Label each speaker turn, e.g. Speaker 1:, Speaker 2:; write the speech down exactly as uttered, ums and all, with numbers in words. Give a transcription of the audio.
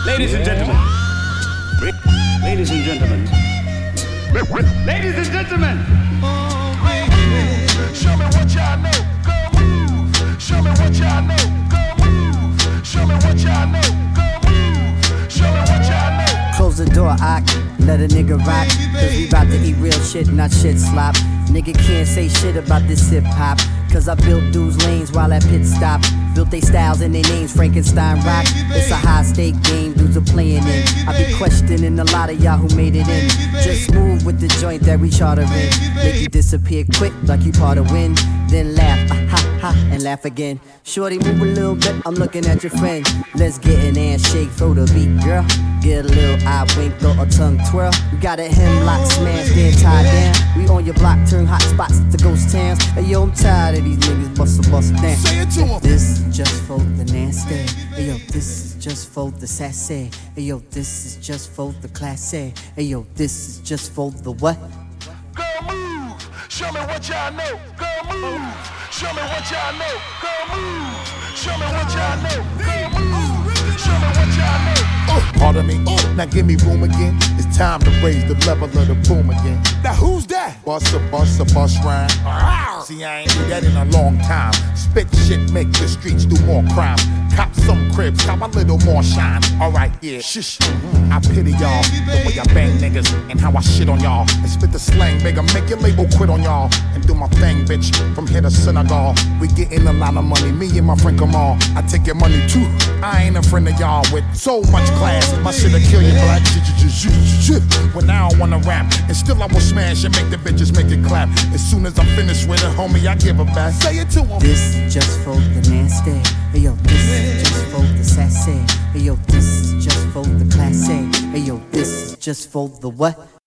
Speaker 1: Ladies and gentlemen. Ladies and gentlemen. Ladies and gentlemen.
Speaker 2: Oh, baby. Show me what y'all know. Go move. Show me what y'all know. Go move. Show me what y'all know. Go move. Show me what y'all know.
Speaker 3: Close the door, I let a nigga rock. Cause we bout to eat real shit, not shit slop. Nigga can't say shit about this hip hop. Cause I built dudes lanes while at pit stop. Built they styles and they names, Frankenstein rock. It's a high stake game, dudes are playing in. I be questioning a lot of y'all who made it in. Just move with the joint that we charter in. Make you disappear quick like you part of wind. Then laugh, ah, ha, ha, and laugh again. Shorty, move a little bit, I'm looking at your friend. Let's get an ass shake, throw the beat, girl. Get a little eye wink or a tongue twirl. We got a hemlock smash, then tie down. We on your block, turn hot spots to ghost towns. Hey yo, I'm tired of these niggas bustle bustle down.
Speaker 2: Say it to 'em.
Speaker 3: This is just for the nasty. Hey yo, this is just for the sassy. Hey yo, this is just for the classy. Hey yo, this is just for the what?
Speaker 2: Go move. Show me what y'all know. Go move. Show me what y'all know. Go move. Show me what y'all know. Go move. Show me what y'all know.
Speaker 4: Uh, pardon me, uh, now give me room again. It's time to raise the level of the boom again.
Speaker 2: Now who's that?
Speaker 4: Bust a bust a bus rhyme. See, I ain't do that in a long time. Spit shit, make the streets do more crime. Cop some cribs, cop a little more shine. Alright, yeah, shush. Mm-hmm. I pity y'all, the way I bang niggas and how I shit on y'all. And spit the slang, bigger, make your label quit on y'all. And do my thing, bitch, from here to Senegal. We getting a lot of money, me and my friend Kamal. I take your money too, I ain't a friend of y'all with so much class. My shit'll kill you black. When I don't wanna rap, and still I will smash and make the bitches make it clap. As soon as I'm finished with it, homie, I give it back. Say it to 'em.
Speaker 3: This is just for the nasty. Hey yo, this is just for the sassy. Hey yo, this is just for the classy. Hey yo, this is just for the what?